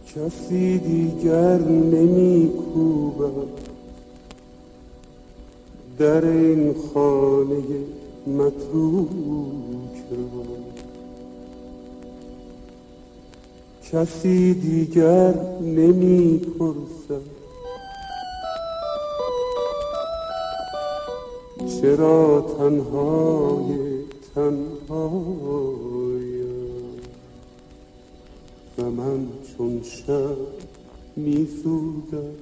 کسی دیگر نمی کوبد در این خانه متروک را، کسی دیگر نمی پرسد چرا تنهای تنهایم و من چون شب می سوزم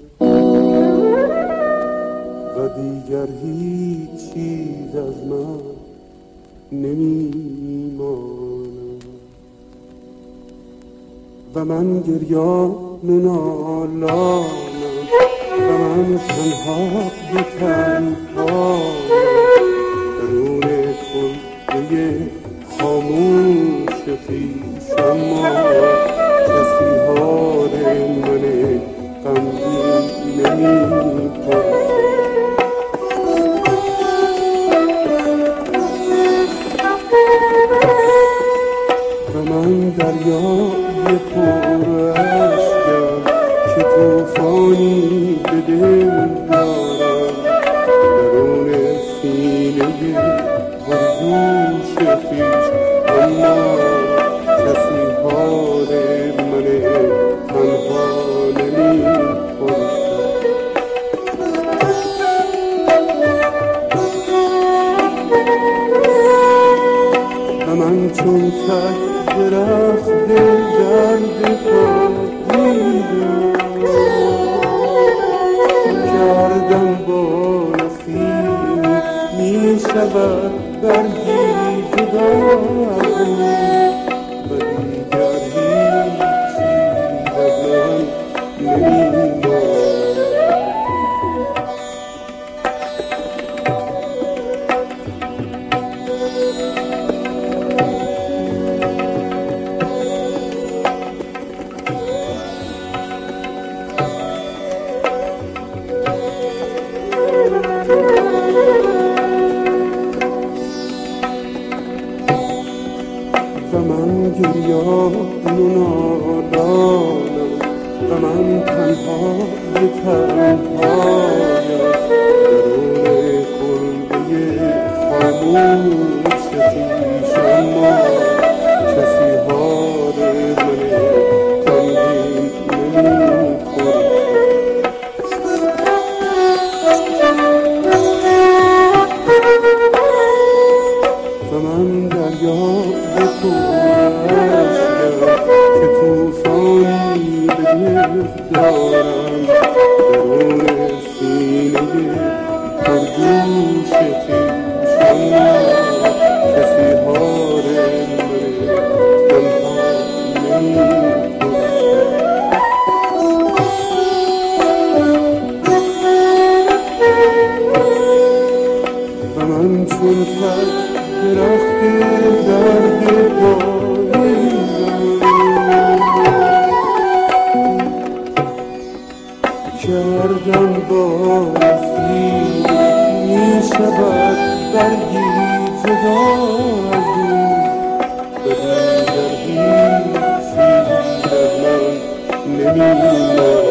و دیگر هیچ چیز از من نمی ماند و من گریان نالانم و من تنها به تنهایم درون کلبه خاموش خویش، اما کسی حال من غمگین نمی پرسد و من دریای پر اشکم که طوفانی به دل دارم درون سینه پرجوش خویش، اما کسی حال من تنها نمی پرسد و من چون تک درخت زرد پاییدم کردم با نسیم می شود برگی جدا از اون و دیگر هیچ چیز از من نمی و من گریان و نالانم و من تنها به تنهایم درون کلبه خاموش خویش، اما کسی حال من غمگین نمی پرسد و من دریای که طوفانی به دل دارم درون سینه پرجوش خویش، اما کسی حال من تنها نمی پرسد و من چون تک درخت زرد پاییزم کردم با نسیم می شود برگی جدا از او و دیگر هیچ چیز از من نمی ماند